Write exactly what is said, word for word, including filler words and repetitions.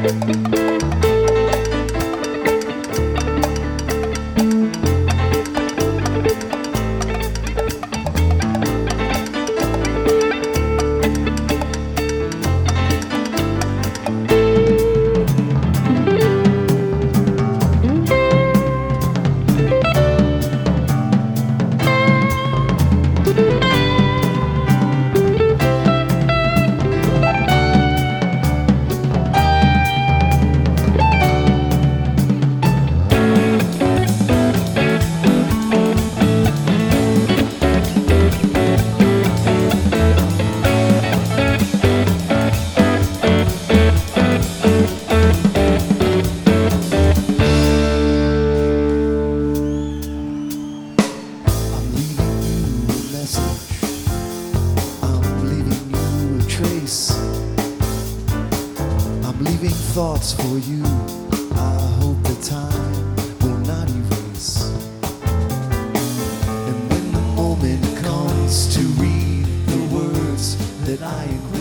Thoughts for you, I hope the time will not erase. And when the moment comes to read the words that I agree